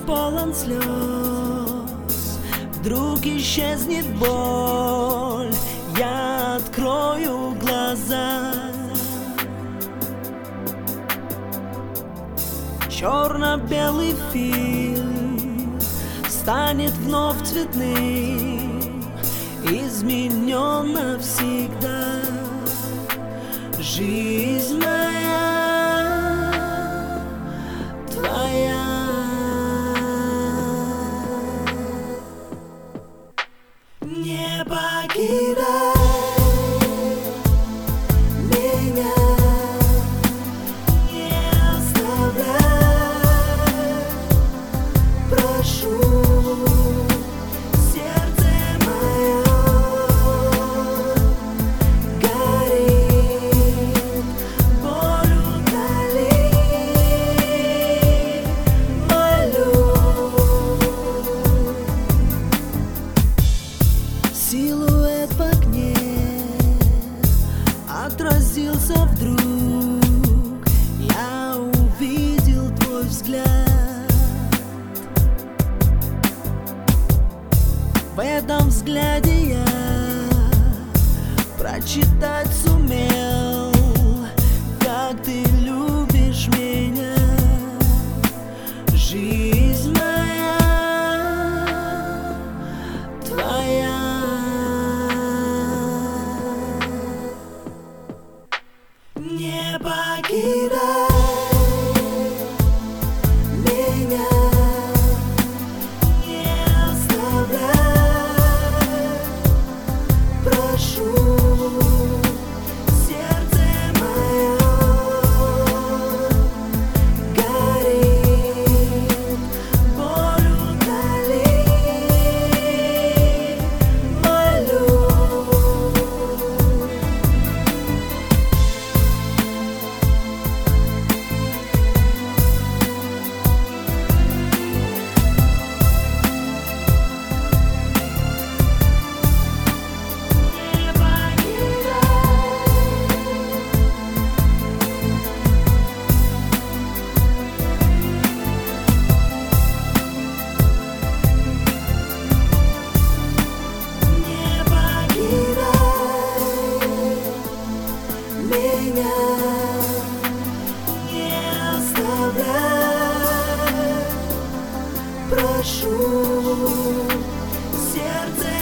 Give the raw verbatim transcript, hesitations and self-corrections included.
полон слез, вдруг исчезнет боль, я открою глаза. Черно-белый фильм станет вновь цветным, изменен навсегда. Жизнь моя, твоя. Не покидай меня, не оставляй, прошу. Сердце мое горит, боль утоли, молю. Силуэт в окне отразился вдруг, я увидел твой взгляд. В этом взгляде я прочитать сумел, как ты любишь меня. Жизнь моя, твоя. Не покидай меня, не оставляй, прошу. Сердце мое горит, боль утоли, молю. Меня не оставляй, прошу. Сердце